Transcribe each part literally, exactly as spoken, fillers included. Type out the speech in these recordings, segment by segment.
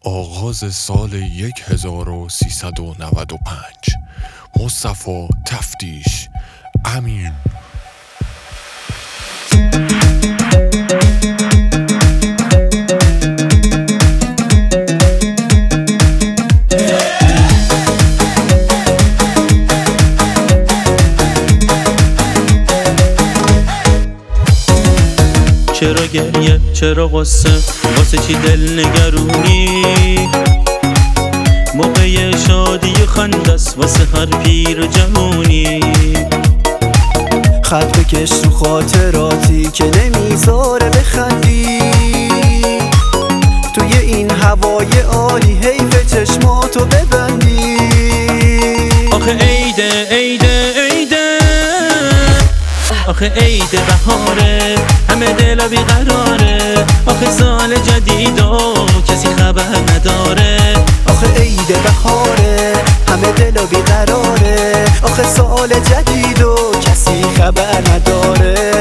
آغاز سال هزار و سیصد و نود و پنج. مصطفی تفتیش امین. چرا گریه چرا قصه واسه چی دل نگرونی؟ موقع شادی و خندست واسه هر پیر و جوونی. خط بکش تو خاطراتی که نمیذاره بخندی. توی این هوای عالی حیف چشماتو ببندی. آخه عیده عیده عیده آخه عید بهاره، همه دلا بیقراره. آخه سال جدید و کسی خبر نداره. آخه عید بهاره، همه دلا بیقراره. آخه سال جدید و کسی خبر نداره.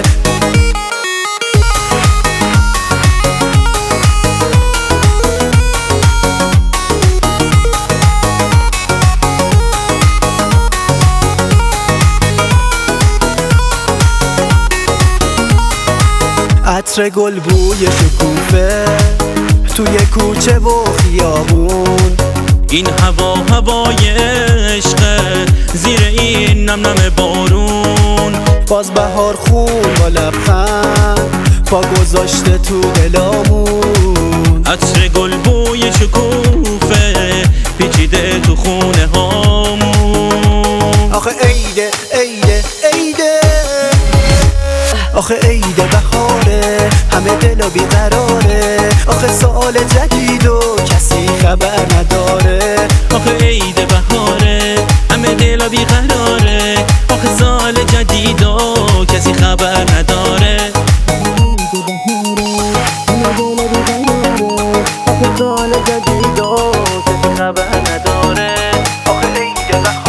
عطر گل بوی شکوفه توی کوچه و خیابون. این هوا هوای عشقه زیر این نم نم بارون. باز بهار خون با لبخند پا گذاشته تو دلامون. عطر گل بوی شکوفه پیچیده تو خونه هامون. آخه عیده عیده عیده آخه عید بهاره، همه دلا بیقراره. آخه سال جدید و کسی خبر نداره. آخه عید بهاره، همه دلا بیقراره. آخه سال جدید و کسی خبر نداره. آخه سال جدید و کسی خبر نداره. آخه عید بهاره